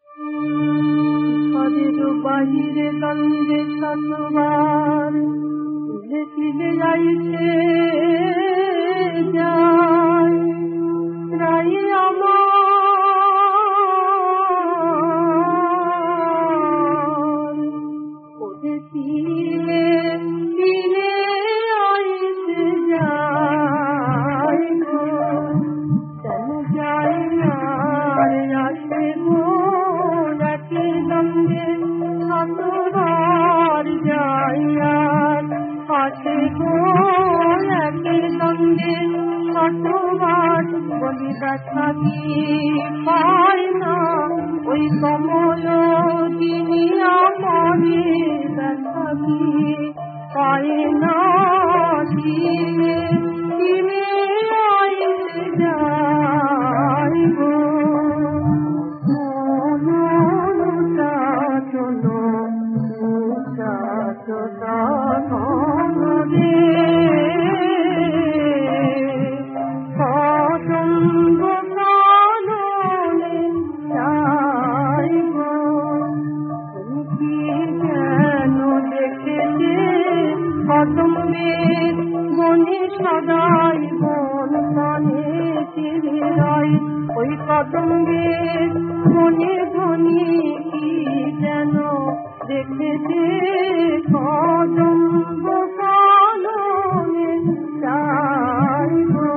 ঘরের বাহিরে দ্বন্দ্বে শতবার ফিরে ফিরে যাইছে যায় রাই আমার ওদের ফিরে ফিরে আইছে যায় গো কেন যায় আর আসে গো রাতে দ্বন্দ্বে শতবার যায় আর আসে গো রাতে দ্বন্দ্বে শতবার বলি ব্যথা কি পায় না ওই কমল তিনি আমারে ব্যথা কি পায় না দিনে দিনে আইসে যায় গো মনটা চলো মুখটা চোদা রে কদম্ব কাননে যাই গো তুমি কেন দেখেছে কদম্বের বনে সদাই বন কানে চিরাই ওই কদম্বের বনে বনে কি যেন দেখেছে কদম্ব কাননে যাই গো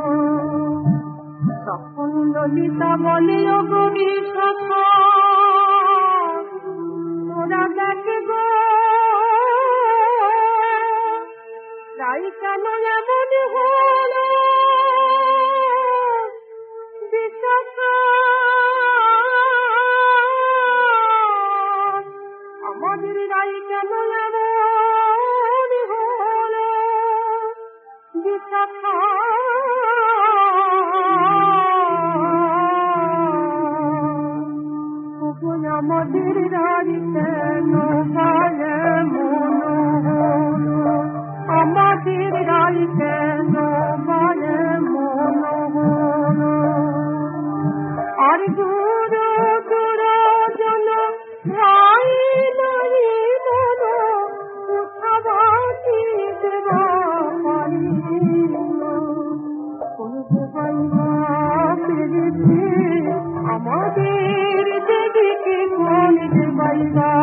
তখন ললিতা বলে ও গবি সখা ওরা দেখে গো রাই কেন এমন হলো বিশাখা আমাদের রাই কেন এমন হলো বিশাখা আমাদের রাই কেন বলে মন হলো আমাদের রাই কেন বলে মন হলো আর দূর দূর জন রাই নাই মন উঠাবাতি দেবা পারি কোন দেবাইবা ফিরেছে আমাদের দেবীকে কোন দেবাইবা